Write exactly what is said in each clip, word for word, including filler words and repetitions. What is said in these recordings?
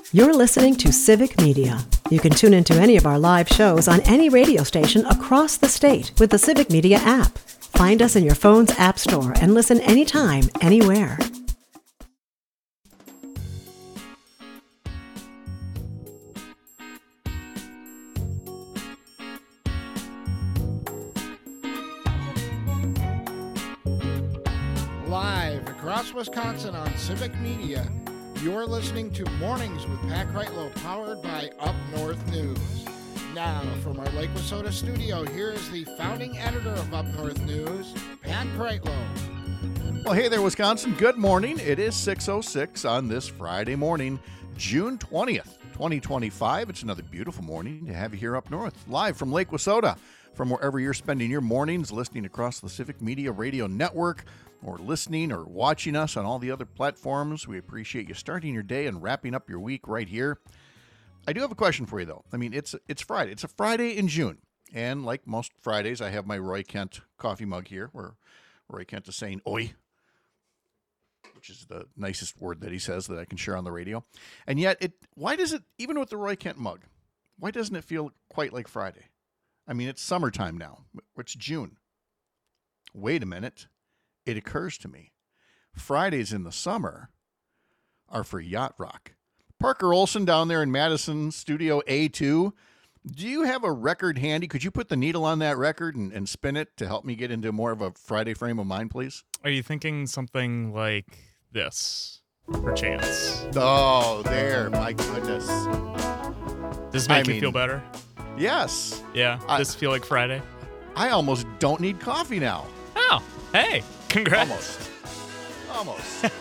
You're listening to Civic Media. You can tune into any of our live shows on any radio station across the state with the Civic Media app. Find us in your phone's app store and listen anytime, anywhere. Live across Wisconsin on Civic Media, you're listening to Mornings with Pat Kreitlow, powered by Up North News. Now, from our Lake Wissota studio, here is the founding editor of Up North News, Pat Kreitlow. Well, hey there, Wisconsin. Good morning. It is six oh six on this Friday morning, June twentieth, twenty twenty-five. It's another beautiful morning to have you here up north, live from Lake Wissota, from wherever you're spending your mornings, listening across the Civic Media Radio Network, or listening or watching us on all the other platforms. We appreciate you starting your day and wrapping up your week right here. I do have a question for you, though. I mean, it's it's Friday. It's a Friday in June. And like most Fridays, I have my Roy Kent coffee mug here, where Roy Kent is saying, oi, which is the nicest word that he says that I can share on the radio. And yet, it why does it, even with the Roy Kent mug, why doesn't it feel quite like Friday? I mean, it's summertime now. It's June. Wait a minute. It occurs to me, Fridays in the summer are for Yacht Rock. Parker Olson down there in Madison, Studio A two. Do you have a record handy? Could you put the needle on that record and, and spin it to help me get into more of a Friday frame of mind, please? Are you thinking something like this, perchance? Oh, there. My goodness. Does this make I you mean, feel better? Yes. Yeah? I, Does this feel like Friday? I almost don't need coffee now. Oh, hey. Congrats. Almost. Almost.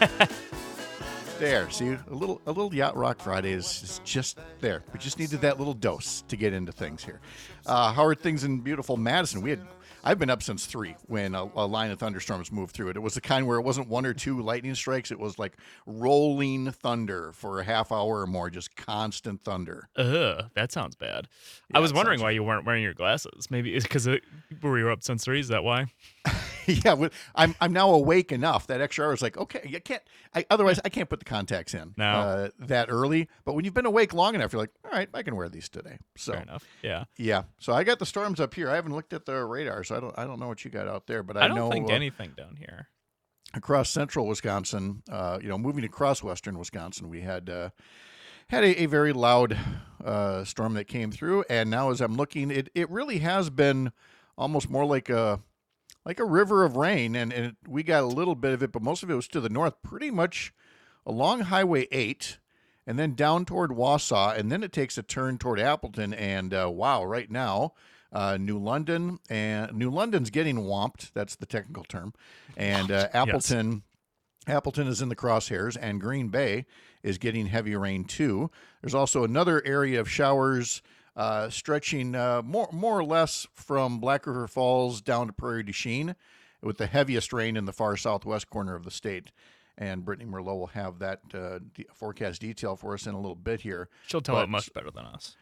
There, see, a little a little Yacht Rock Friday is, is just there. We just needed that little dose to get into things here. Uh, how are things in beautiful Madison? We had I've been up since three when a, a line of thunderstorms moved through it. It was the kind where it wasn't one or two lightning strikes. It was like rolling thunder for a half hour or more, just constant thunder. Ugh, that sounds bad. Yeah, I was wondering sounds why you weren't wearing your glasses. Maybe it's because we were up since three. Is that why? Yeah, well, I'm I'm now awake enough. That extra hour is like, okay, you can't. I, otherwise, I can't put the contacts in no. uh, that early. But when you've been awake long enough, you're like, all right, I can wear these today. So fair enough. Yeah, yeah. So I got the storms up here. I haven't looked at the radar, so I don't I don't know what you got out there. But I, I don't know think uh, anything down here. Across central Wisconsin, uh, you know, moving across western Wisconsin, we had uh, had a, a very loud uh, storm that came through, and now as I'm looking, it it really has been almost more like a like a river of rain, and, and we got a little bit of it, but most of it was to the north, pretty much along Highway eight, and then down toward Wausau, and then it takes a turn toward Appleton, and uh, wow, right now, uh, New London, and New London's getting whomped, that's the technical term, and uh, Appleton, yes. Appleton is in the crosshairs, and Green Bay is getting heavy rain too. There's also another area of showers Uh, stretching uh, more more or less from Black River Falls down to Prairie du Chien, with the heaviest rain in the far southwest corner of the state. And Brittany Merlot will have that uh, de- forecast detail for us in a little bit here. She'll tell but, it much better than us.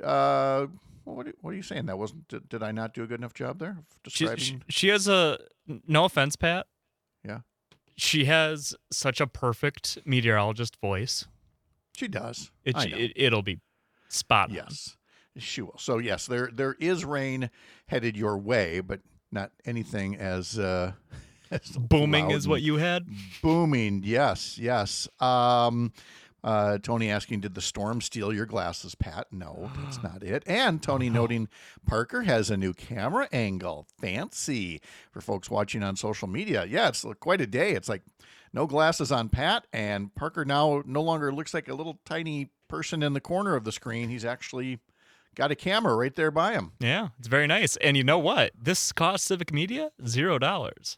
Uh, what, are, what are you saying? That wasn't? Did, did I not do a good enough job there? Of describing? She, she, she has a, no offense, Pat. Yeah. She has such a perfect meteorologist voice. She does. It, I know. it, it'll be spot on. Yes. She will. So yes, there there is rain headed your way, but not anything as, uh, as booming as what you had. Booming, yes, yes. Um, uh, Tony asking, did the storm steal your glasses, Pat? No, that's not it. And Tony noting Parker has a new camera angle. Fancy for folks watching on social media. Yeah, it's quite a day. It's like no glasses on Pat, and Parker now no longer looks like a little tiny person in the corner of the screen. He's actually got a camera right there by him. Yeah, it's very nice. And you know what? This cost Civic Media zero dollars.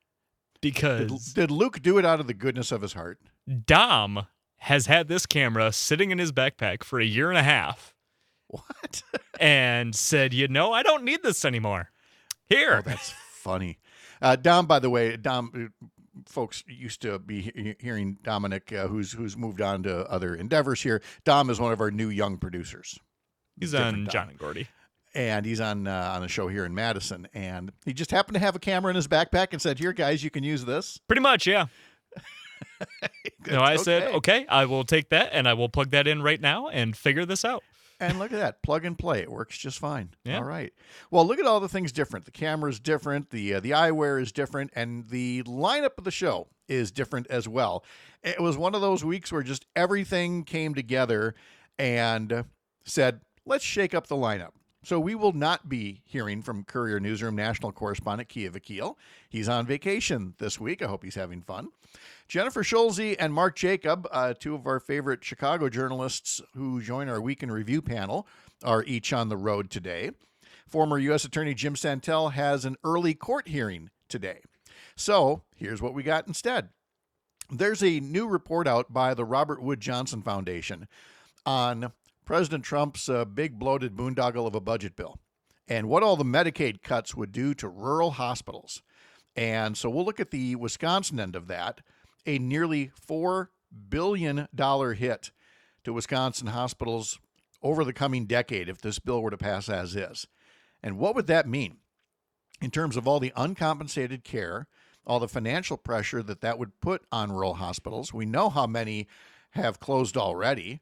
Because did, did Luke do it out of the goodness of his heart? Dom has had this camera sitting in his backpack for a year and a half. What? And said, you know, I don't need this anymore. Here. Oh, that's funny. Uh, Dom, by the way, Dom, folks used to be he- hearing Dominic, uh, who's who's moved on to other endeavors here. Dom is one of our new young producers. He's on John and Gordy. And he's on uh, on a show here in Madison. And he just happened to have a camera in his backpack and said, here, guys, you can use this. Pretty much, yeah. No, I said, okay. okay, I will take that and I will plug that in right now and figure this out. And look at that, plug and play. It works just fine. Yeah. All right. Well, look at all the things different. The camera is different. The uh, the eyewear is different, and the lineup of the show is different as well. It was one of those weeks where just everything came together and said, let's shake up the lineup. So we will not be hearing from Courier Newsroom national correspondent Kia Vakil. He's on vacation this week. I hope he's having fun. Jennifer Schulze and Mark Jacob, uh, two of our favorite Chicago journalists who join our Week in Review panel, are each on the road today. Former U S Attorney Jim Santel has an early court hearing today. So here's what we got instead. There's a new report out by the Robert Wood Johnson Foundation on President Trump's uh, big bloated boondoggle of a budget bill and what all the Medicaid cuts would do to rural hospitals. And so we'll look at the Wisconsin end of that, a nearly four billion dollars hit to Wisconsin hospitals over the coming decade if this bill were to pass as is. And what would that mean in terms of all the uncompensated care, all the financial pressure that that would put on rural hospitals? We know how many have closed already.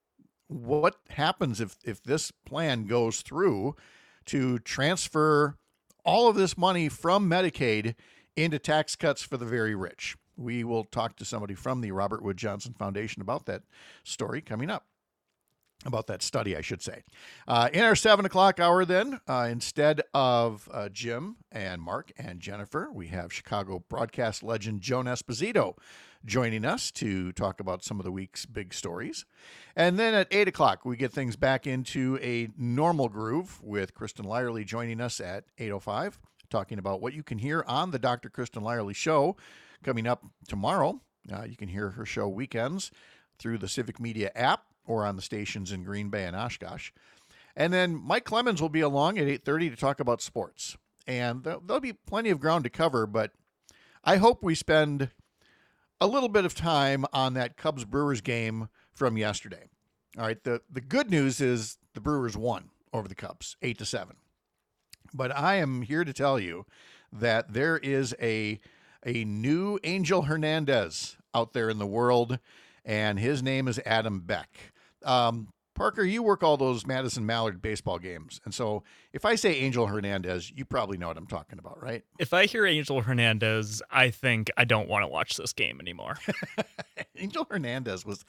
What happens if, if this plan goes through to transfer all of this money from Medicaid into tax cuts for the very rich? We will talk to somebody from the Robert Wood Johnson Foundation about that story coming up. About that study, I should say. Uh, in our seven o'clock hour then, uh, instead of uh, Jim and Mark and Jennifer, we have Chicago broadcast legend Joan Esposito joining us to talk about some of the week's big stories. And then at eight o'clock, we get things back into a normal groove with Kristen Lyerly joining us at eight oh five, talking about what you can hear on the Doctor Kristen Lyerly Show coming up tomorrow. Uh, you can hear her show weekends through the Civic Media app or on the stations in Green Bay and Oshkosh. And then Mike Clemens will be along at eight thirty to talk about sports. And there'll be plenty of ground to cover, but I hope we spend a little bit of time on that Cubs-Brewers game from yesterday. All right, the, the good news is the Brewers won over the Cubs, eight to seven. But I am here to tell you that there is a, a new Angel Hernandez out there in the world, and his name is Adam Beck. Um, Parker, you work all those Madison Mallard baseball games. And so if I say Angel Hernandez, you probably know what I'm talking about, right? If I hear Angel Hernandez, I think I don't want to watch this game anymore. Angel Hernandez was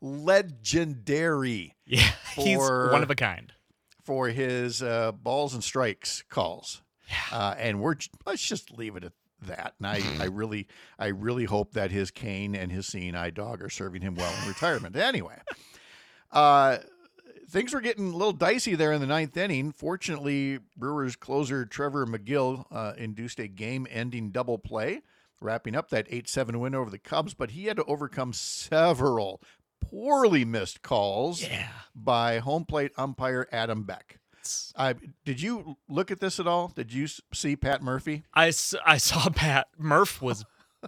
legendary. Yeah, for, he's one of a kind. For his uh, balls and strikes calls. Yeah. Uh, and we're let's just leave it at that. And I, I really I really hope that his cane and his seeing eye dog are serving him well in retirement. Anyway, uh, things were getting a little dicey there in the ninth inning. Fortunately, Brewers closer Trevor McGill uh, induced a game-ending double play, wrapping up that eight seven win over the Cubs, but he had to overcome several poorly missed calls yeah. by home plate umpire Adam Beck. Uh, did you look at this at all? Did you see Pat Murphy? I, I saw Pat. Murph was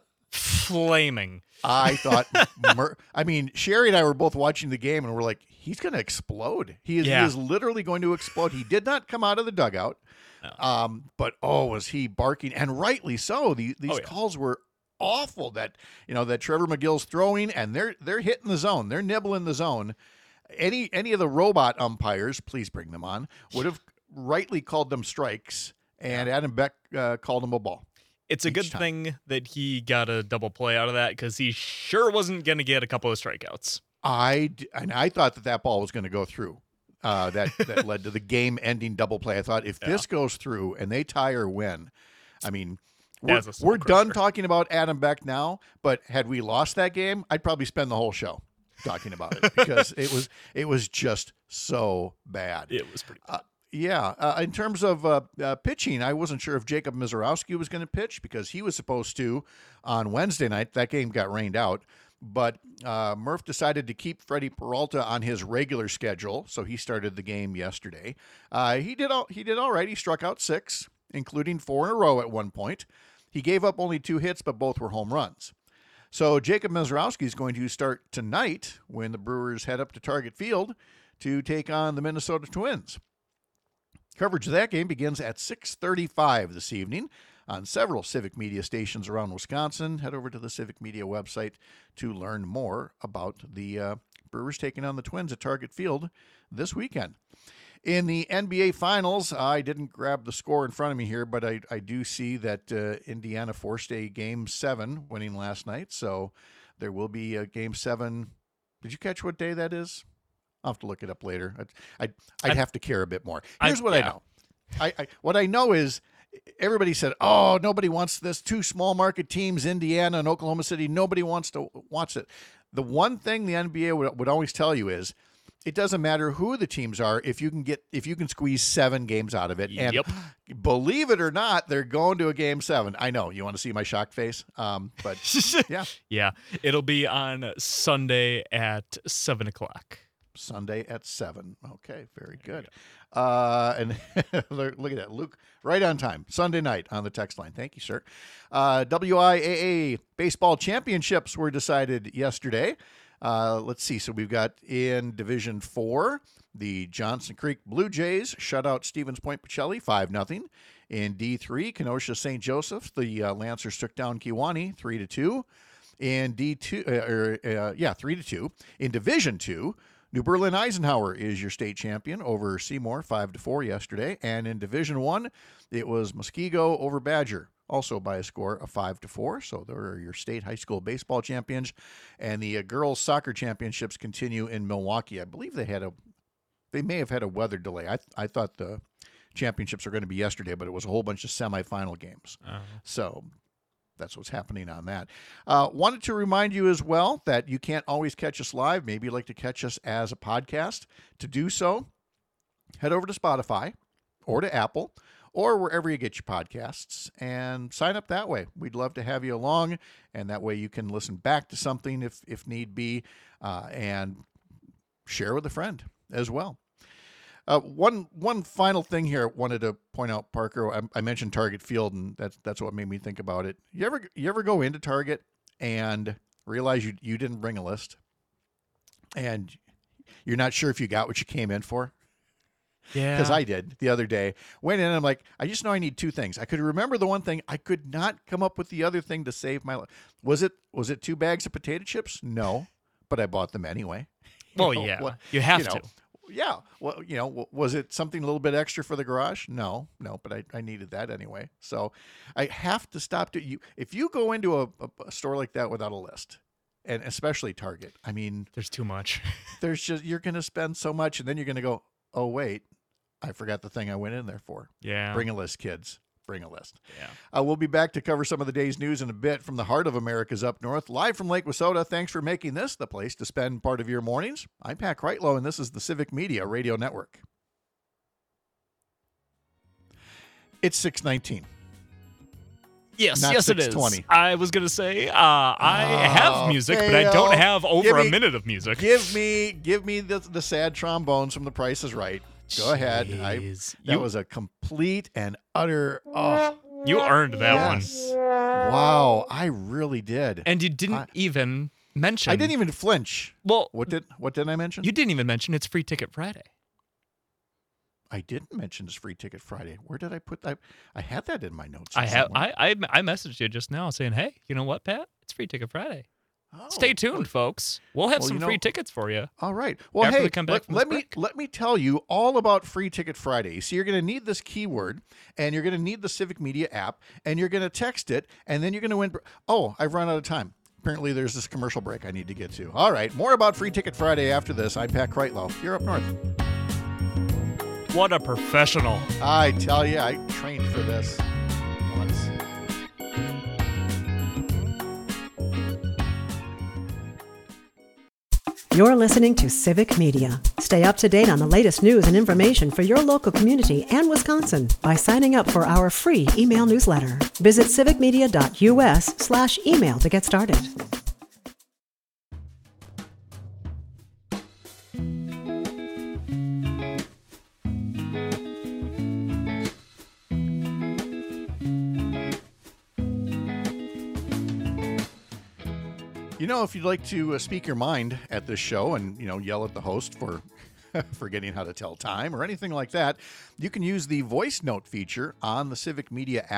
flaming. I thought, Mur- I mean, Sherry and I were both watching the game and we're like, he's going to explode. He is, yeah. he is literally going to explode. He did not come out of the dugout, no. um, but oh, was he barking, and rightly so. The, these oh, yeah. calls were awful. That you know that Trevor McGill's throwing and they're they're hitting the zone, they're nibbling the zone. Any any of the robot umpires, please bring them on, would have rightly called them strikes, and Adam Beck uh, called them a ball. It's a good time. Thing that he got a double play out of that because he sure wasn't going to get a couple of strikeouts. I and I thought that that ball was going to go through. Uh, that that led to the game-ending double play. I thought if yeah. this goes through and they tie or win, I mean, we're, we're done talking about Adam Beck now. But had we lost that game, I'd probably spend the whole show talking about it because it was it was just so bad. It was pretty bad. Uh, yeah. Uh, in terms of uh, uh, pitching, I wasn't sure if Jacob Mizorowski was going to pitch because he was supposed to on Wednesday night. That game got rained out. But uh, Murph decided to keep Freddie Peralta on his regular schedule, so he started the game yesterday. Uh, he did all he did all right. He struck out six, including four in a row at one point. He gave up only two hits, but both were home runs. So Jacob Mizorowski is going to start tonight when the Brewers head up to Target Field to take on the Minnesota Twins. Coverage of that game begins at six thirty-five this evening on several Civic Media stations around Wisconsin. Head over to the Civic Media website to learn more about the uh, Brewers taking on the Twins at Target Field this weekend. In the N B A Finals, I didn't grab the score in front of me here, but I, I do see that uh, Indiana forced a Game seven winning last night, so there will be a Game seven. Did you catch what day that is? I'll have to look it up later. I'd, I'd, I'd have to care a bit more. Here's I, what yeah. I know. I, I What I know is everybody said, oh, nobody wants this. Two small market teams, Indiana and Oklahoma City, nobody wants to watch it. The one thing the N B A would, would always tell you is it doesn't matter who the teams are if you can get if you can squeeze seven games out of it. And Yep. believe it or not, they're going to a game seven. I know. You want to see my shocked face? Um, but yeah. Yeah. It'll be on Sunday at seven o'clock. Sunday at seven. Okay, very good. Uh, and look at that, Luke, right on time. Sunday night on the text line. Thank you, sir. Uh, W I A A baseball championships were decided yesterday. Uh, let's see. So we've got in Division Four, the Johnson Creek Blue Jays shut out Stevens Point Pacelli five nothing. In D three, Kenosha Saint Joseph, the uh, Lancers took down Kewanee three to two. In D two, uh, or, uh, yeah, three to two. In Division Two, New Berlin Eisenhower is your state champion over Seymour five to four yesterday. And in Division One, it was Muskego over Badger, also by a score of five to four. So there are your state high school baseball champions. And the uh, girls soccer championships continue in Milwaukee. I believe they had a, they may have had a weather delay. I I thought the championships were going to be yesterday, but it was a whole bunch of semifinal games. Uh-huh. So that's what's happening on that. Uh, wanted to remind you as well that you can't always catch us live. Maybe you'd like to catch us as a podcast. To do so, head over to Spotify or to Apple or wherever you get your podcasts and sign up that way. We'd love to have you along, and that way you can listen back to something if, if need be, uh, and share with a friend as well. Uh, one one final thing here I wanted to point out, Parker. I, I mentioned Target Field, and that's that's what made me think about it. You ever you ever go into Target and realize you you didn't bring a list, and you're not sure if you got what you came in for? Yeah. Because I did the other day. Went in and I'm like, I just know I need two things. I could remember the one thing. I could not come up with the other thing to save my life. Was it was it two bags of potato chips? No, but I bought them anyway. Well, You know, yeah, what- you have you know, to. Yeah. Well, you know, was it something a little bit extra for the garage? No, no, but I, I needed that anyway. So I have to stop to you. If you go into a, a, a store like that without a list, and especially Target, I mean, There's too much. there's just, you're going to spend so much, and then you're going to go, oh, wait, I forgot the thing I went in there for. Yeah. Bring a list, kids. Bring a list. Yeah. Uh, we'll be back to cover some of the day's news in a bit from the heart of America's up north, live from Lake Wissota. Thanks for making this the place to spend part of your mornings. I'm Pat Kreitlow, and this is the Civic Media Radio Network. It's six nineteen. Yes, Not yes, it is. six twenty. I was gonna say uh, I Oh, have music, but I don't fail. have over Give a me- minute of music. Give me, give me the the sad trombones from The Price is Right. Go ahead. I, Jeez. that You- was a complete and utter. Oh, You earned that yes. Wow, I really did. one, and you didn't I- even mention. I didn't even flinch. Well, What did what did I mention? you didn't even mention it's Free Ticket Friday. I didn't mention this Free Ticket Friday. Where did I put that? I had that in my notes. I have. somewhere. I, I I messaged you just now saying, hey, you know what, Pat? It's Free Ticket Friday. Oh, Stay tuned, folks. We'll have well, some you know- free tickets for you. All right. Well, After hey, we come back let, from let this me break. let me tell you all about Free Ticket Friday. So you're going to need this keyword, and you're going to need the Civic Media app, and you're going to text it, and then you're going to win. Oh, I've run out of time. Apparently, there's this commercial break I need to get to. All right, more about Free Ticket Friday after this. I'm Pat Kreitlow. You're up north. What a professional. I tell you, I trained for this once. You're listening to Civic Media. Stay up to date on the latest news and information for your local community and Wisconsin by signing up for our free email newsletter. Visit civicmedia.us slash email to get started. You know, if you'd like to uh, speak your mind at this show and, you know, yell at the host for forgetting how to tell time or anything like that, you can use the voice note feature on the Civic Media app.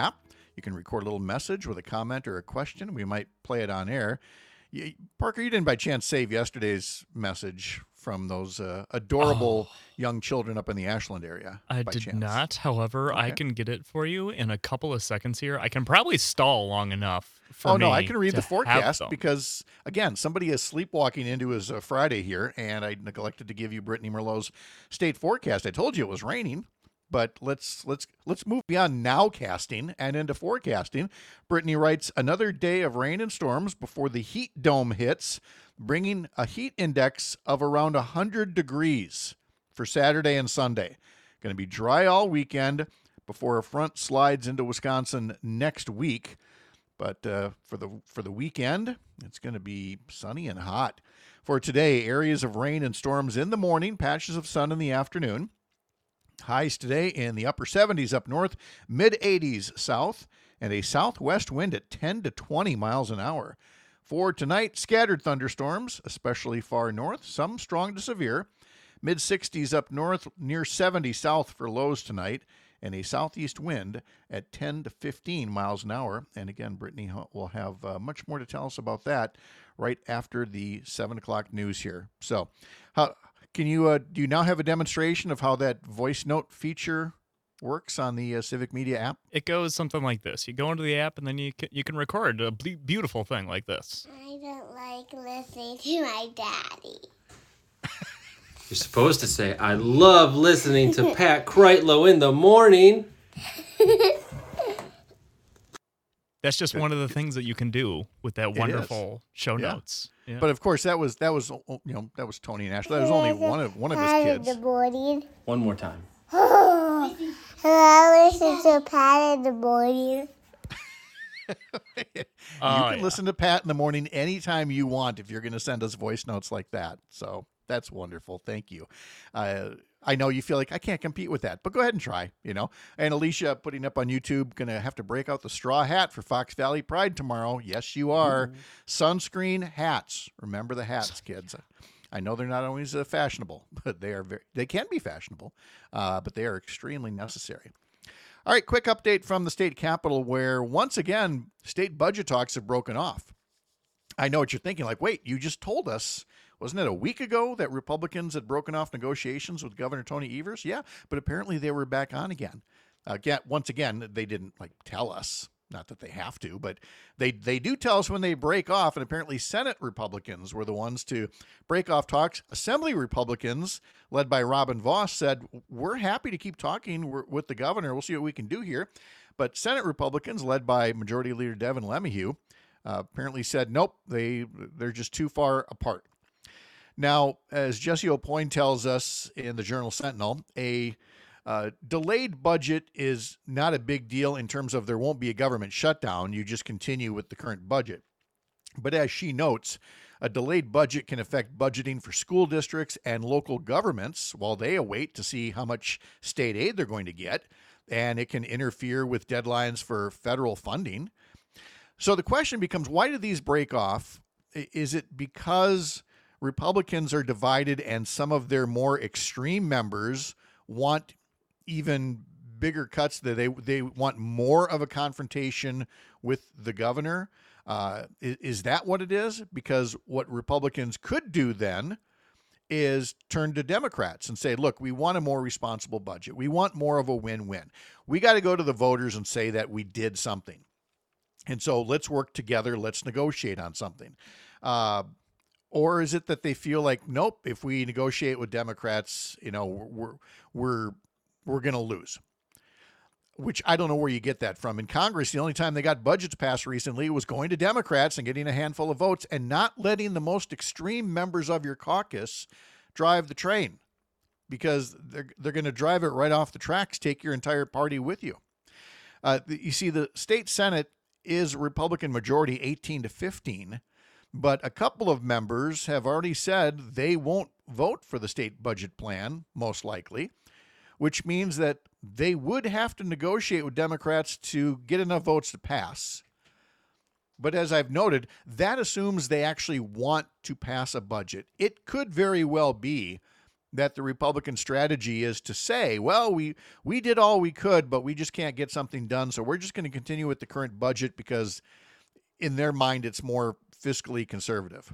You can record a little message with a comment or a question. We might play it on air. You, Parker, you didn't by chance save yesterday's message from those uh, adorable oh. young children up in the Ashland area? I by did chance. not. However, okay. I can get it for you in a couple of seconds here. I can probably stall long enough for Oh, me no, I can read to the forecast have because, again, somebody is sleepwalking into his uh, Friday here, and I neglected to give you Brittany Merlot's state forecast. I told you it was raining. But let's let's let's move beyond nowcasting and into forecasting. Brittany writes, another day of rain and storms before the heat dome hits, bringing a heat index of around one hundred degrees for Saturday and Sunday. Going to be dry all weekend before a front slides into Wisconsin next week. But uh, for the for the weekend, it's going to be sunny and hot. For today, areas of rain and storms in the morning, patches of sun in the afternoon. Highs today in the upper seventies up north, mid eighties south, and a southwest wind at ten to twenty miles an hour. For tonight, scattered thunderstorms, especially far north, some strong to severe. mid sixties up north, near seventy south for lows tonight, and a southeast wind at ten to fifteen miles an hour. And again, Brittany will have uh, much more to tell us about that right after the seven o'clock news here. So, how... Can you uh, do you now have a demonstration of how that voice note feature works on the uh, Civic Media app? It goes something like this. You go into the app and then you can, you can record a b- beautiful thing like this. I don't like listening to my daddy. You're supposed to say, I love listening to Pat Kreitlow in the morning. That's just one of the things that you can do with that wonderful show yeah. notes. Yeah. But of course, that was that was you know that was Tony and Ashley. That was only one of one of his kids. In the morning. One more time. Oh, I listen to Pat in the morning. you Oh, can yeah. listen to Pat in the morning anytime you want if you're going to send us voice notes like that. So that's wonderful. Thank you. Uh, I know you feel like I can't compete with that, but go ahead and try, you know. And Alicia putting up on YouTube, going to have to break out the straw hat for Fox Valley Pride tomorrow. Yes, you are. Mm-hmm. Sunscreen hats. Remember the hats, kids. I know they're not always uh, fashionable, but they are very, they can be fashionable, uh, but they are extremely necessary. All right, quick update from the state capitol where once again, state budget talks have broken off. I know what you're thinking, like, wait, you just told us, wasn't it a week ago that Republicans had broken off negotiations with Governor Tony Evers? Yeah, but apparently they were back on again. Again, once again, they didn't like tell us, not that they have to, but they they do tell us when they break off, and apparently Senate Republicans were the ones to break off talks. Assembly Republicans, led by Robin Voss, said, we're happy to keep talking with the governor. We'll see what we can do here. But Senate Republicans, led by Majority Leader Devin LeMahieu, uh, apparently said, nope, they, they're just too far apart. Now, as Jesse O'Poyne tells us in the Journal Sentinel, a uh, delayed budget is not a big deal in terms of there won't be a government shutdown. You just continue with the current budget. But as she notes, a delayed budget can affect budgeting for school districts and local governments while they await to see how much state aid they're going to get, and it can interfere with deadlines for federal funding. So the question becomes, why do these break off? Is it because Republicans are divided and some of their more extreme members want even bigger cuts, that they they want more of a confrontation with the governor? Uh, is, is that what it is? Because what Republicans could do then is turn to Democrats and say, look, we want a more responsible budget. We want more of a win-win. We got to go to the voters and say that we did something. And so let's work together. Let's negotiate on something. Uh, Or is it that they feel like, nope, if we negotiate with Democrats, you know, we're we're we're going to lose? Which I don't know where you get that from. In Congress, the only time they got budgets passed recently was going to Democrats and getting a handful of votes and not letting the most extreme members of your caucus drive the train, because they're they're going to drive it right off the tracks, take your entire party with you. Uh, you see, the state Senate is Republican majority eighteen to fifteen. But a couple of members have already said they won't vote for the state budget plan, most likely, which means that they would have to negotiate with Democrats to get enough votes to pass. But as I've noted, that assumes they actually want to pass a budget. It could very well be that the Republican strategy is to say, well, we we did all we could, but we just can't get something done, so we're just going to continue with the current budget because in their mind it's more fiscally conservative.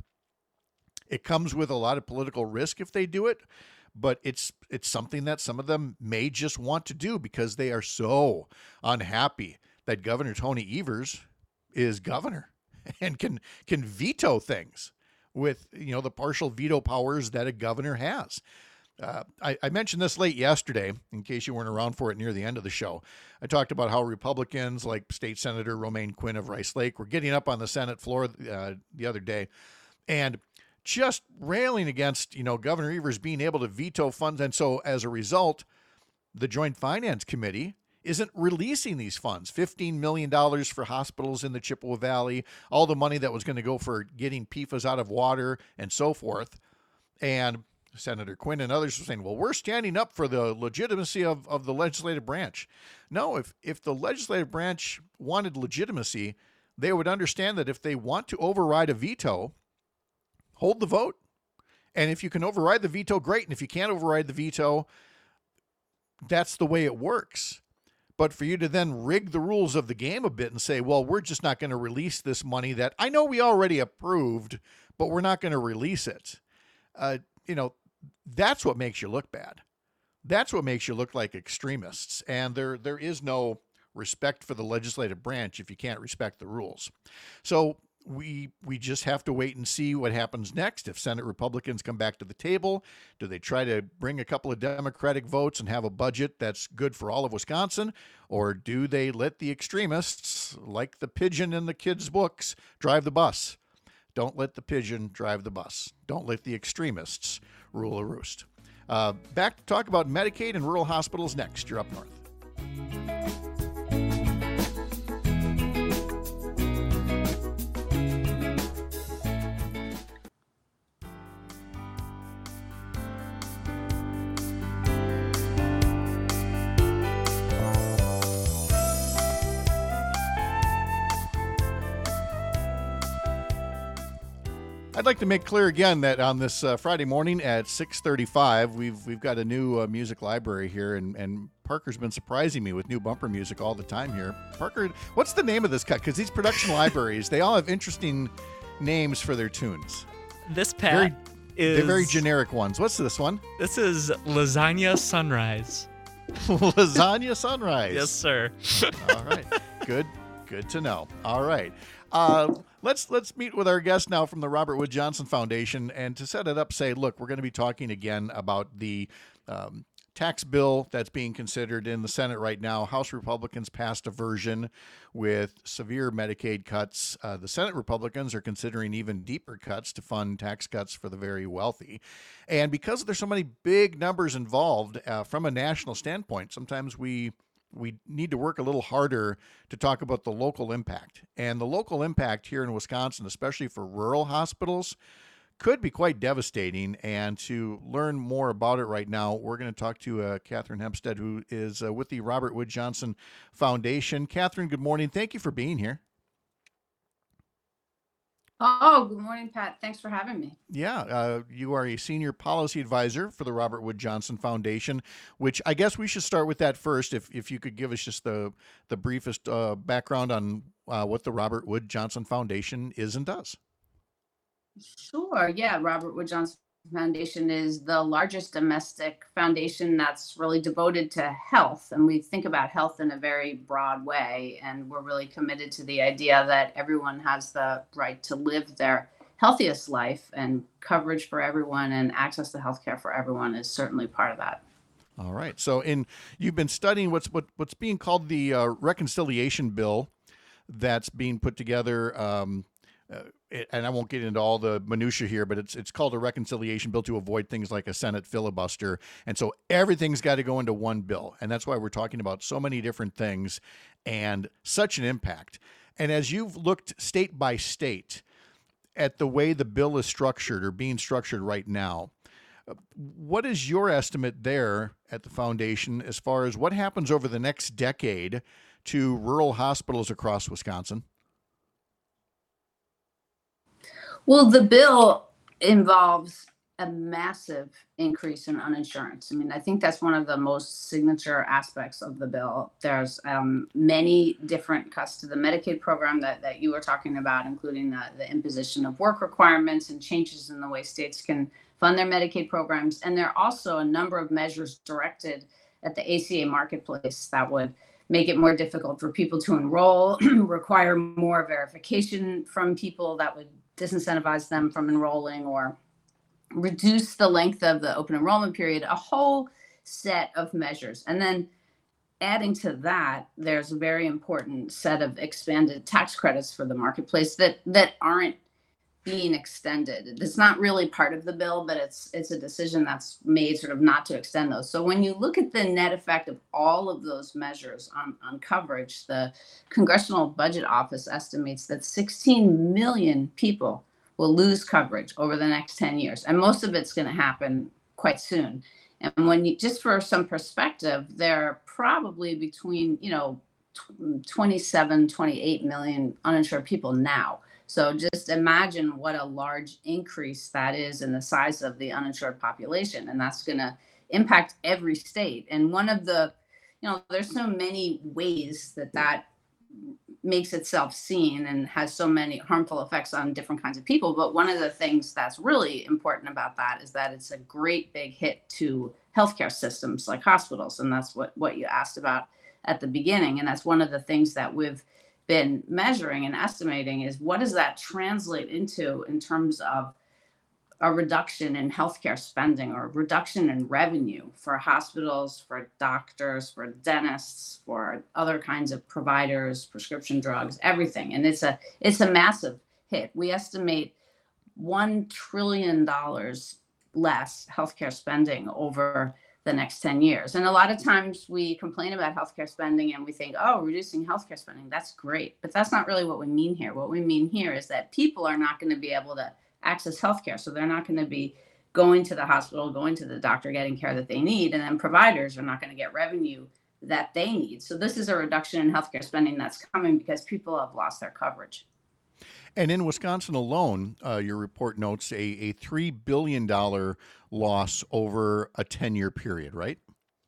It comes with a lot of political risk if they do it, but it's it's something that some of them may just want to do because they are so unhappy that Governor Tony Evers is governor and can can veto things with, you know, the partial veto powers that a governor has. Uh, I, I mentioned this late yesterday, in case you weren't around for it near the end of the show. I talked about how Republicans like State Senator Romaine Quinn of Rice Lake were getting up on the Senate floor uh, the other day and just railing against, you know, Governor Evers being able to veto funds. And so as a result, the Joint Finance Committee isn't releasing these funds, fifteen million dollars for hospitals in the Chippewa Valley, all the money that was going to go for getting P F A S out of water and so forth. And Senator Quinn and others were saying, well, we're standing up for the legitimacy of, of the legislative branch. No, if, if the legislative branch wanted legitimacy, they would understand that if they want to override a veto, hold the vote. And if you can override the veto, great. And if you can't override the veto, that's the way it works. But for you to then rig the rules of the game a bit and say, well, we're just not going to release this money that I know we already approved, but we're not going to release it. Uh, you know, that's what makes you look bad. That's what makes you look like extremists. And there there is no respect for the legislative branch if you can't respect the rules. So we we just have to wait and see what happens next. If Senate Republicans come back to the table, do they try to bring a couple of Democratic votes and have a budget that's good for all of Wisconsin? Or do they let the extremists, like the pigeon in the kids' books, drive the bus? Don't let the pigeon drive the bus. Don't let the extremists rule a roost. Uh, back to talk about Medicaid and rural hospitals next. You're up north. I'd like to make clear again that on this uh, Friday morning at six thirty-five, we've we've got a new uh, music library here, and, and Parker's been surprising me with new bumper music all the time here. Parker, what's the name of this cut? Because these production libraries, they all have interesting names for their tunes. This, Pat, very, is... They're very generic ones. What's this one? This is Lasagna Sunrise. Lasagna Sunrise. Yes, sir. All right. Good. Good to know. All right. Uh, let's let's meet with our guest now from the Robert Wood Johnson Foundation, and to set it up, say, look, we're going to be talking again about the um, tax bill that's being considered in the Senate right now. House Republicans passed a version with severe Medicaid cuts. Uh, the Senate Republicans are considering even deeper cuts to fund tax cuts for the very wealthy. And because there's so many big numbers involved uh, from a national standpoint, sometimes we we need to work a little harder to talk about the local impact. And the local impact here in Wisconsin, especially for rural hospitals, could be quite devastating. And to learn more about it right now, we're going to talk to uh, Catherine Hempstead, who is uh, with the Robert Wood Johnson Foundation. Catherine, good morning. Thank you for being here. Oh, good morning, Pat. Thanks for having me. Yeah, uh, you are a senior policy advisor for the Robert Wood Johnson Foundation, which I guess we should start with that first. If if you could give us just the the briefest uh, background on uh, what the Robert Wood Johnson Foundation is and does. Sure. Yeah, Robert Wood Johnson Foundation is the largest domestic foundation that's really devoted to health. And we think about health in a very broad way. And we're really committed to the idea that everyone has the right to live their healthiest life, and coverage for everyone and access to healthcare for everyone is certainly part of that. All right. So in you've been studying what's what, what's being called the uh, reconciliation bill that's being put together. Um, Uh, it, and I won't get into all the minutia here, but it's it's called a reconciliation bill to avoid things like a Senate filibuster. And so everything's got to go into one bill. And that's why we're talking about so many different things and such an impact. And as you've looked state by state at the way the bill is structured or being structured right now, what is your estimate there at the foundation as far as what happens over the next decade to rural hospitals across Wisconsin? Well, the bill involves a massive increase in uninsurance. I mean, I think that's one of the most signature aspects of the bill. There's um, many different cuts to the Medicaid program that, that you were talking about, including the, the imposition of work requirements and changes in the way states can fund their Medicaid programs. And there are also a number of measures directed at the A C A marketplace that would make it more difficult for people to enroll, require more verification from people that would disincentivize them from enrolling, or reduce the length of the open enrollment period, a whole set of measures. And then adding to that, there's a very important set of expanded tax credits for the marketplace that that aren't being extended. It's not really part of the bill, but it's it's a decision that's made sort of not to extend those. So when you look at the net effect of all of those measures on, on coverage, the Congressional Budget Office estimates that sixteen million people will lose coverage over the next ten years. And most of it's going to happen quite soon. And when you, just for some perspective, there are probably between, you know, twenty-seven, twenty-eight million uninsured people now. So just imagine what a large increase that is in the size of the uninsured population. And that's going to impact every state. And one of the, you know, there's so many ways that that makes itself seen and has so many harmful effects on different kinds of people. But one of the things that's really important about that is that it's a great big hit to healthcare systems like hospitals. And that's what, what you asked about at the beginning. And that's one of the things that we've been measuring and estimating is what does that translate into in terms of a reduction in healthcare spending or a reduction in revenue for hospitals, for doctors, for dentists, for other kinds of providers, prescription drugs, everything. And it's a it's a massive hit. We estimate one trillion dollars less healthcare spending over the next ten years. And a lot of times we complain about healthcare spending and we think, oh, reducing healthcare spending, that's great. But that's not really what we mean here. What we mean here is that people are not going to be able to access healthcare. So they're not going to be going to the hospital, going to the doctor, getting care that they need. And then providers are not going to get revenue that they need. So this is a reduction in healthcare spending that's coming because people have lost their coverage. And in Wisconsin alone, uh, your report notes a, a three billion dollars loss over a ten-year period, right?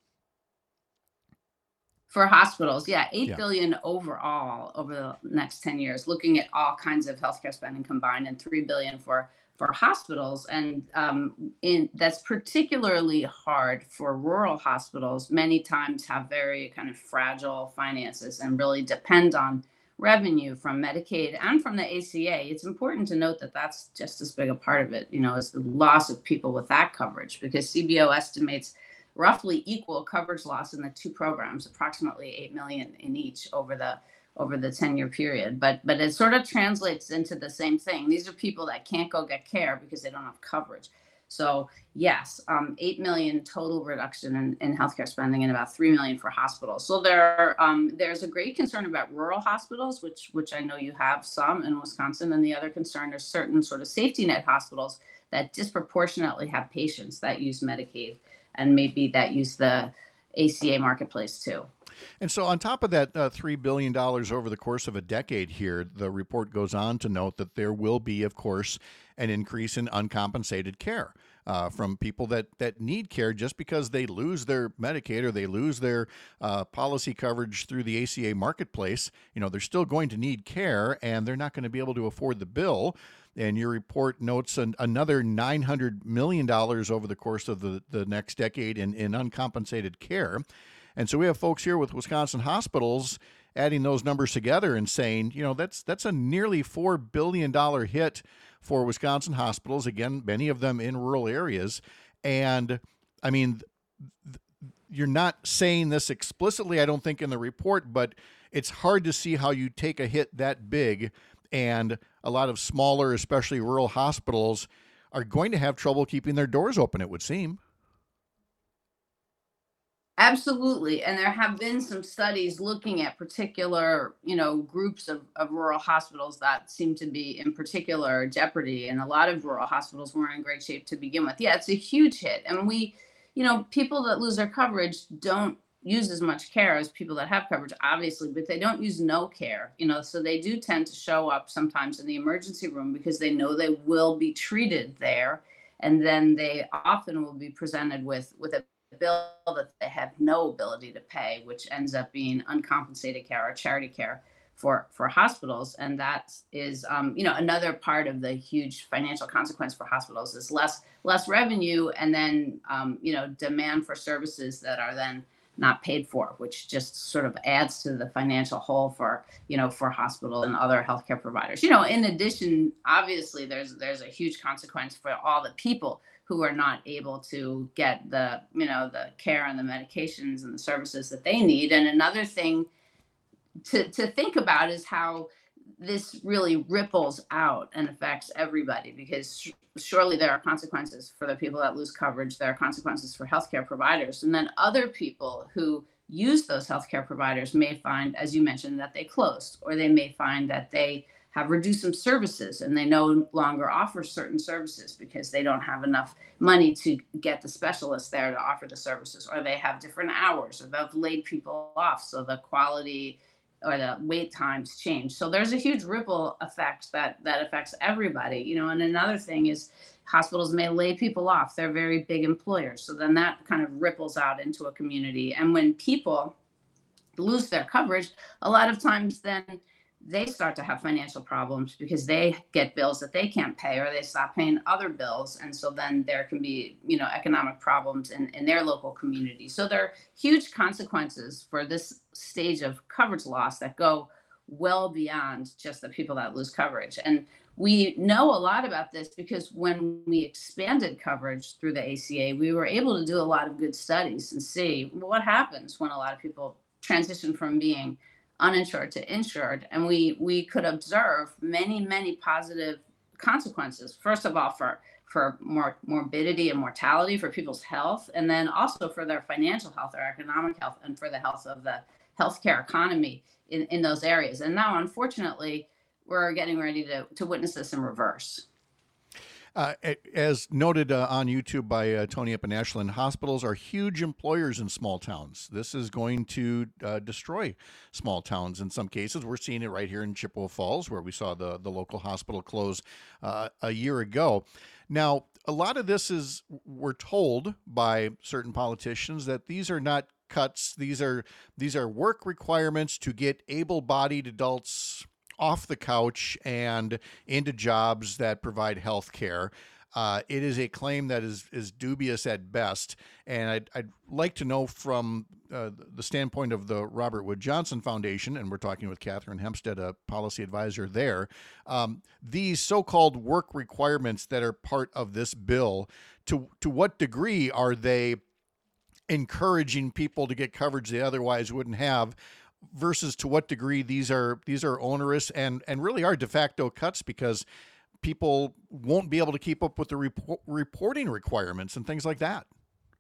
For hospitals, yeah, eight Yeah. billion overall over the next ten years, looking at all kinds of healthcare spending combined, and three billion for for hospitals. And um, in that's particularly hard for rural hospitals. Many times have very kind of fragile finances and really depend on revenue from Medicaid and from the A C A. It's important to note that that's just as big a part of it, you know, as the loss of people with that coverage, because C B O estimates roughly equal coverage loss in the two programs, approximately eight million in each over the over the ten-year period. But but it sort of translates into the same thing. These are people that can't go get care because they don't have coverage. So yes, um, eight million total reduction in, in healthcare spending and about three million for hospitals. So there, um, there's a great concern about rural hospitals, which which I know you have some in Wisconsin. And the other concern is certain sort of safety net hospitals that disproportionately have patients that use Medicaid and maybe that use the A C A marketplace too. And so on top of that uh, three billion dollars over the course of a decade here, the report goes on to note that there will be, of course, an increase in uncompensated care uh, from people that, that need care just because they lose their Medicaid or they lose their uh, policy coverage through the A C A marketplace. You know, they're still going to need care and they're not going to be able to afford the bill. And your report notes an, another nine hundred million dollars over the course of the, the next decade in, in uncompensated care. And so we have folks here with Wisconsin hospitals adding those numbers together and saying, you know, that's that's a nearly four billion dollars hit for Wisconsin hospitals, again, many of them in rural areas. And I mean, th- you're not saying this explicitly, I don't think, in the report, but it's hard to see how you take a hit that big and a lot of smaller, especially rural hospitals are going to have trouble keeping their doors open, it would seem. Absolutely. And there have been some studies looking at particular, you know, groups of, of rural hospitals that seem to be in particular jeopardy. And a lot of rural hospitals weren't in great shape to begin with. Yeah, it's a huge hit. And we, you know, people that lose their coverage don't use as much care as people that have coverage, obviously, but they don't use no care, you know, so they do tend to show up sometimes in the emergency room because they know they will be treated there. And then they often will be presented with, with a bill that they have no ability to pay, which ends up being uncompensated care or charity care for, for hospitals. And that is, um, you know, another part of the huge financial consequence for hospitals is less, less revenue, and then, um, you know, demand for services that are then not paid for, which just sort of adds to the financial hole for, you know, for hospital and other healthcare providers. You know, in addition, obviously there's, there's a huge consequence for all the people who are not able to get the, you know, the care and the medications and the services that they need. And another thing to, to think about is how this really ripples out and affects everybody, because sh- surely there are consequences for the people that lose coverage. There are consequences for healthcare providers. And then other people who use those healthcare providers may find, as you mentioned, that they closed, or they may find that they have reduced some services and they no longer offer certain services because they don't have enough money to get the specialists there to offer the services, or they have different hours, or they've laid people off. So the quality or the wait times change. So there's a huge ripple effect that that affects everybody, you know. And another thing is hospitals may lay people off. They're very big employers. So then that kind of ripples out into a community. And when people lose their coverage, a lot of times then they start to have financial problems because they get bills that they can't pay, or they stop paying other bills. And so then there can be, you know, economic problems in, in their local community. So there are huge consequences for this stage of coverage loss that go well beyond just the people that lose coverage. And we know a lot about this because when we expanded coverage through the A C A, we were able to do a lot of good studies and see what happens when a lot of people transition from being uninsured to insured. And we we could observe many, many positive consequences. First of all, for for more morbidity and mortality, for people's health, and then also for their financial health, their economic health, and for the health of the healthcare economy in, in those areas. And now, unfortunately, we're getting ready to, to witness this in reverse. Uh, as noted uh, on YouTube by uh, Tony up in Ashland, hospitals are huge employers in small towns. This is going to uh, destroy small towns in some cases. We're seeing it right here in Chippewa Falls, where we saw the, the local hospital close uh, a year ago. Now, a lot of this is, we're told by certain politicians that these are not cuts. These are these are work requirements to get able-bodied adults off the couch and into jobs that provide health care. Uh, it is a claim that is, is dubious at best. And I'd, I'd like to know from uh, the standpoint of the Robert Wood Johnson Foundation, and we're talking with Catherine Hempstead, a policy advisor there, um, these so-called work requirements that are part of this bill, to, to what degree are they encouraging people to get coverage they otherwise wouldn't have, versus to what degree these are these are onerous and and really are de facto cuts because people won't be able to keep up with the report, reporting requirements and things like that.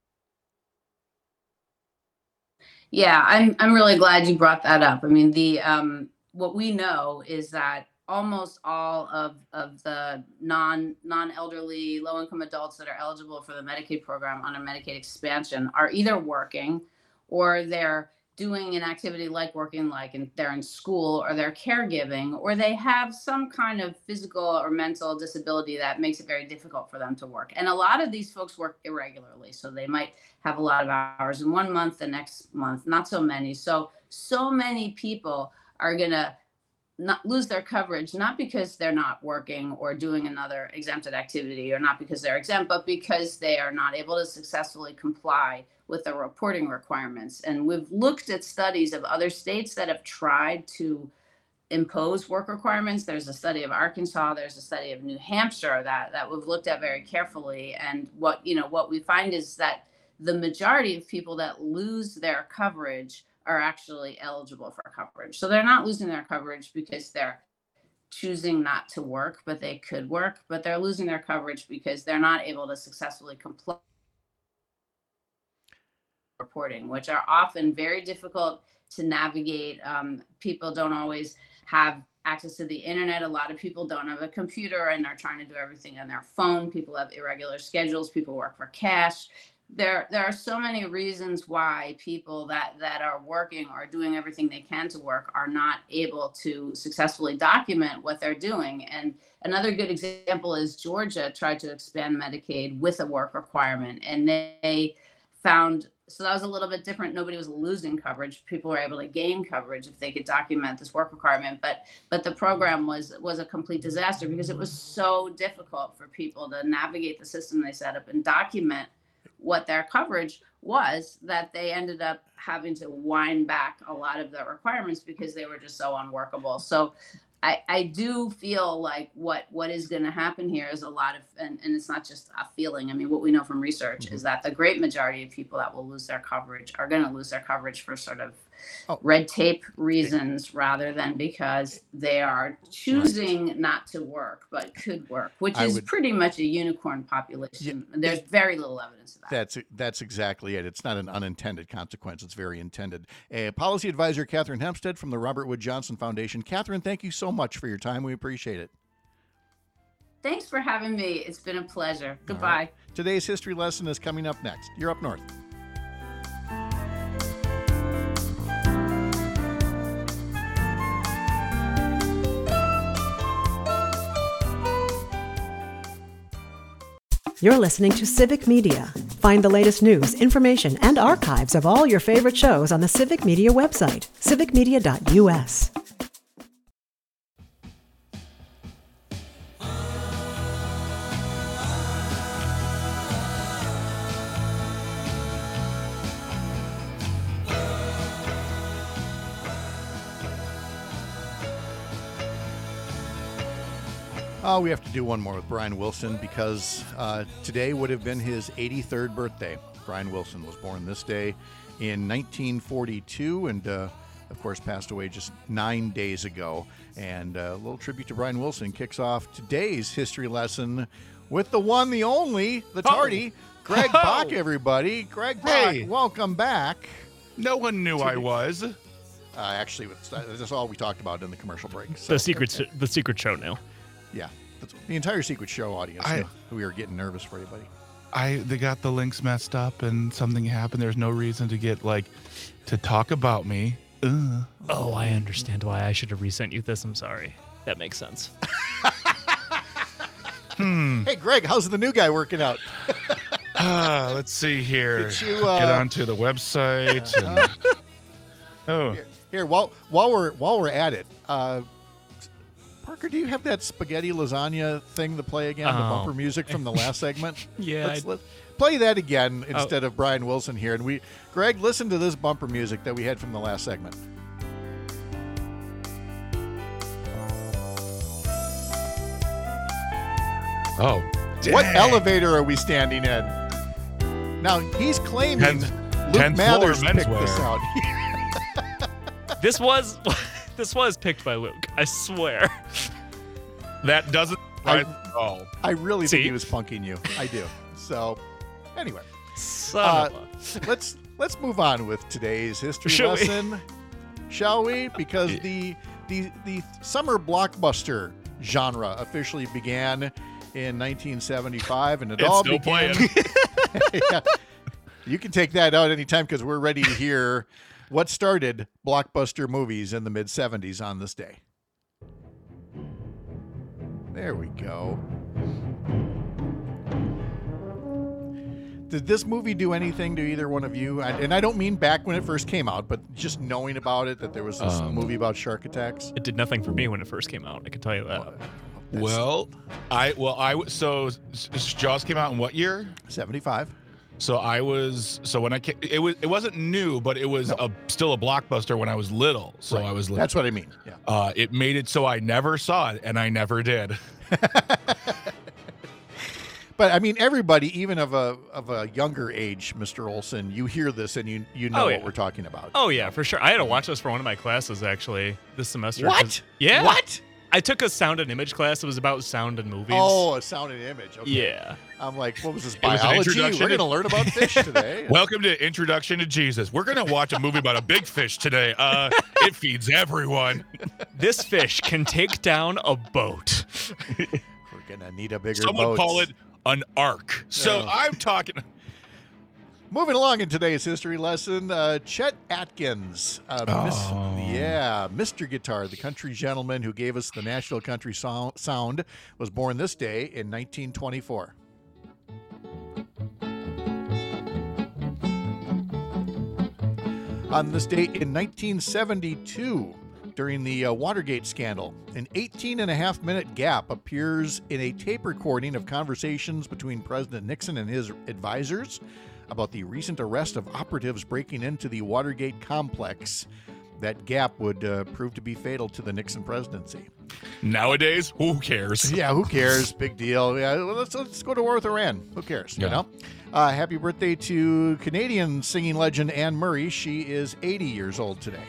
Yeah, I'm I'm really glad you brought that up. I mean, the um, what we know is that almost all of of the non non elderly low income adults that are eligible for the Medicaid program under Medicaid expansion are either working, or they're doing an activity like working, like in, they're in school, or they're caregiving, or they have some kind of physical or mental disability that makes it very difficult for them to work. And a lot of these folks work irregularly. So they might have a lot of hours in one month, the next month, not so many. So, so many people are going to not lose their coverage, not because they're not working or doing another exempted activity, or not because they're exempt, but because they are not able to successfully comply with the reporting requirements. And we've looked at studies of other states that have tried to impose work requirements. There's a study of Arkansas, there's a study of New Hampshire that, that we've looked at very carefully. And what, you know, what we find is that the majority of people that lose their coverage are actually eligible for coverage. So they're not losing their coverage because they're choosing not to work, but they could work, but they're losing their coverage because they're not able to successfully comply reporting, which are often very difficult to navigate. Um, people don't always have access to the internet. A lot of people don't have a computer and are trying to do everything on their phone. People have irregular schedules. People work for cash. there there are so many reasons why people that that are working or doing everything they can to work are not able to successfully document what they're doing. And another good example is Georgia tried to expand Medicaid with a work requirement, and they found, so that was a little bit different. Nobody was losing coverage. People were able to gain coverage if they could document this work requirement. But but the program was was a complete disaster because it was so difficult for people to navigate the system they set up and document what their coverage was, that they ended up having to wind back a lot of the requirements because they were just so unworkable. So I, I do feel like what what is going to happen here is a lot of, and, and it's not just a feeling. I mean, what we know from research mm-hmm. is that the great majority of people that will lose their coverage are going to lose their coverage for sort of oh. red tape reasons rather than because they are choosing right. not to work but could work, which I is would, pretty much a unicorn population. Yeah, There's very little evidence of that. That's that's exactly it. It's not an unintended consequence. It's very intended. A policy advisor, Catherine Hempstead from the Robert Wood Johnson Foundation. Catherine, thank you so much for your time. We appreciate it. Thanks for having me. It's been a pleasure. Goodbye. Right. Today's history lesson is coming up next. You're Up North. You're listening to Civic Media. Find the latest news, information, and archives of all your favorite shows on the Civic Media website, civic media dot u s. Oh, we have to do one more with Brian Wilson because uh, today would have been his eighty-third birthday. Brian Wilson was born this day in nineteen forty-two and, uh, of course, passed away just nine days ago. And uh, a little tribute to Brian Wilson kicks off today's history lesson with the one, the only, the tardy, oh. Greg oh. Bach, everybody. Greg Bach, hey. Welcome back. No one knew I was. Uh, actually, that's all we talked about in the commercial break. So. The secret, the secret show now. Yeah, that's the entire Secret Show audience. I, we were getting nervous for you, buddy. I they got the links messed up and something happened. There's no reason to get like to talk about me. Ugh. Oh, I understand why I should have resent you this. I'm sorry. That makes sense. hmm. Hey, Greg, how's the new guy working out? uh, let's see here. You, uh... Get onto the website. and... oh, here, here while while we're while we're at it. Uh, Parker, do you have that spaghetti lasagna thing to play again? Oh. The bumper music from the last segment? yeah. Let's, let's play that again instead oh. of Brian Wilson here. And we, Greg, listen to this bumper music that we had from the last segment. Oh, dang. What elevator are we standing in? Now, he's claiming tenth, Luke tenth Mathers floor picked menswear. this out. This was... This was picked by Luke. I swear. That doesn't. I, oh, I really See? think he was punking you. I do. So, anyway, Son uh, of a... let's let's move on with today's history Shall lesson, we? shall we? Because the the the summer blockbuster genre officially began in nineteen seventy-five, and it it's all still began. Playing. Yeah. You can take that out anytime because we're ready to hear. What started blockbuster movies in the mid-seventies on this day? There we go. Did this movie do anything to either one of you? I, and I don't mean back when it first came out, but just knowing about it, that there was this um, movie about shark attacks. It did nothing for me when it first came out. I can tell you that. Well, well I well I so Jaws came out in what year? seventy-five. So I was so when I came, it was it wasn't new, but it was no. a still a blockbuster when I was little. So right. I was little. That's what I mean. Yeah. Uh, it made it so I never saw it, and I never did. But I mean, everybody, even of a of a younger age, Mister Olson, you hear this and you you know oh, yeah. what we're talking about. Oh yeah, for sure. I had to watch this for one of my classes actually this semester. What? Yeah. What? I took a sound and image class. It was about sound and movies. Oh, a sound and image. Okay. Yeah. I'm like, what was this, was biology? We're going to learn about fish today. Welcome to Introduction to Jesus. We're going to watch a movie about a big fish today. Uh, it feeds everyone. This fish can take down a boat. We're going to need a bigger Some boat. would call it an ark. So oh. I'm talking... Moving along in today's history lesson, uh, Chet Atkins. Uh, Oh. Miss, yeah, Mister Guitar, the country gentleman who gave us the Nashville country so- sound, was born this day in nineteen twenty-four. On this date in nineteen seventy-two, during the uh, Watergate scandal, an eighteen and a half minute gap appears in a tape recording of conversations between President Nixon and his advisors about the recent arrest of operatives breaking into the Watergate complex. That gap would uh, prove to be fatal to the Nixon presidency. Nowadays, who cares? Yeah, who cares? Big deal. Yeah, well, let's let's go to war with Iran. Who cares? You Yeah. know. Uh, happy birthday to Canadian singing legend Anne Murray. She is eighty years old today.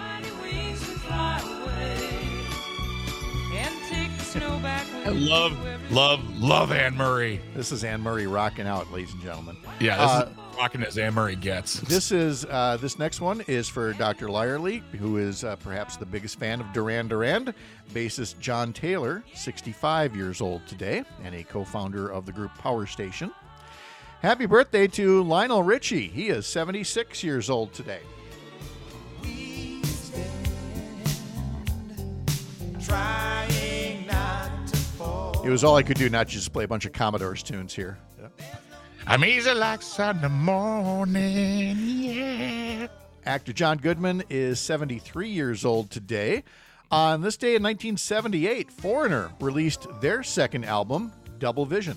I love, love, love Anne Murray. This is Anne Murray rocking out, ladies and gentlemen. Yeah, this Uh, is rocking as Anne Murray gets. This is uh, this next one is for Doctor Lyerly, who is uh, perhaps the biggest fan of Duran Duran. Bassist John Taylor, sixty-five years old today, and a co-founder of the group Power Station. Happy birthday to Lionel Richie. He is seventy-six years old today. It was all I could do, not just play a bunch of Commodores tunes here. Yeah. I'm easy like Sunday morning, yeah. Actor John Goodman is seventy-three years old today. On this day in nineteen seventy-eight, Foreigner released their second album, Double Vision.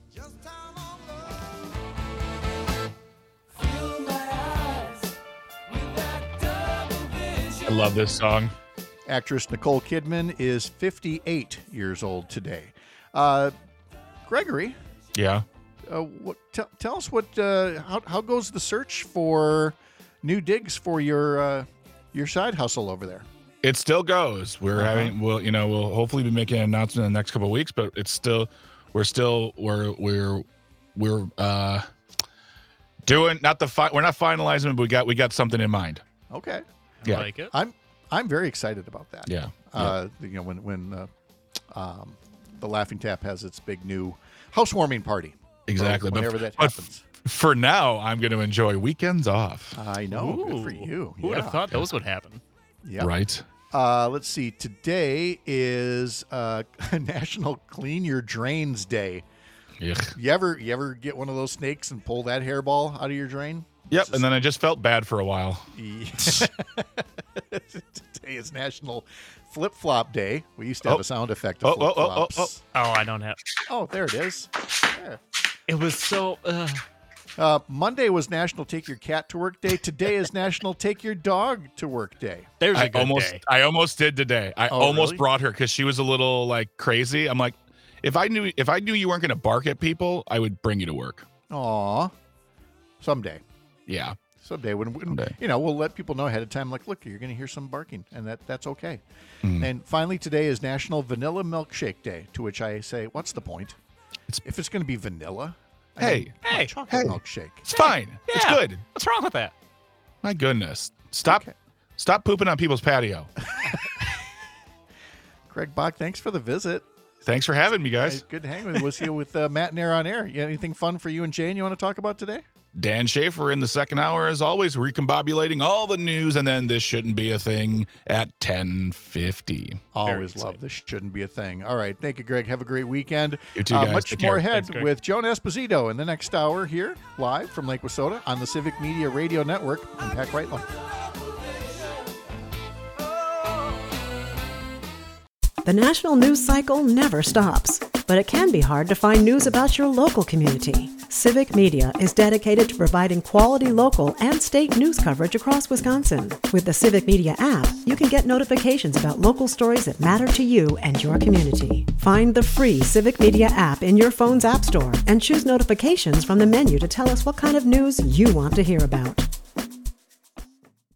I love this song. Actress Nicole Kidman is fifty-eight years old today. Uh, Gregory, Yeah. uh, what, t- tell us what uh, how, how goes the search for new digs for your uh, your side hustle over there? It still goes. We're Uh-huh. having, we'll, you know, we'll hopefully be making an announcement in the next couple of weeks, but it's still, we're still, we're, we're, we're, uh, doing, not the, fi- we're not finalizing, but we got, we got something in mind. Okay, I Yeah. like it. I'm I'm very excited about that. Yeah. Uh, You know, when when uh, um, the Laughing Tap has its big new housewarming party. Exactly. Or But- whenever that but happens. For now, I'm going to enjoy weekends off. I know. Good for Ooh, you. Who would Yeah. have thought those would happen? Yeah. Right. Uh, let's see. Today is uh, National Clean Your Drains Day. Yuck. You ever you ever get one of those snakes and pull that hairball out of your drain? Yep. And then I just felt bad for a while. Today is National Flip Flop Day. We used to have Oh. a sound effect Oh, of oh, flip oh, oh, flops. oh. Oh, I don't have. Oh, there it is. There. It was so. Uh, Uh, Monday was National Take Your Cat to Work Day. Today is National Take Your Dog to Work Day. there's a I good almost, day. I almost did today. I Oh, almost really? brought her because she was a little like crazy. I'm like, if I knew, if I knew you weren't going to bark at people, I would bring you to work. Aw. Someday. Yeah. Someday when, when Someday. you know, we'll let people know ahead of time. Like, look, you're going to hear some barking, and that that's okay. Mm. And finally, today is National Vanilla Milkshake Day. To which I say, what's the point? It's- if it's going to be vanilla, I Hey, mean, hey, a chocolate hey. milkshake. It's fine. It's Yeah. good. What's wrong with that? My goodness. Stop. Okay. Stop pooping on people's patio. Craig Bach, thanks for the visit. Thanks for having me, guys. Hey, good to hang with. We'll see you with uh, Matt and Air on Air. You got anything fun for you and Jane you want to talk about today? Dan Schaefer in the second hour, as always, recombobulating all the news, and then this shouldn't be a thing at ten fifty. Always exciting. love this. Shouldn't be a thing. All right. Thank you, Greg. Have a great weekend. You too, Uh, guys. much Take more care. ahead Thanks, Greg. with Joan Esposito in the next hour here, live from Lake Wissota on the Civic Media Radio Network. I'm Pat Kreitlow. The national news cycle never stops, but it can be hard to find news about your local community. Civic Media is dedicated to providing quality local and state news coverage across Wisconsin. With the Civic Media app, you can get notifications about local stories that matter to you and your community. Find the free Civic Media app in your phone's app store and choose notifications from the menu to tell us what kind of news you want to hear about.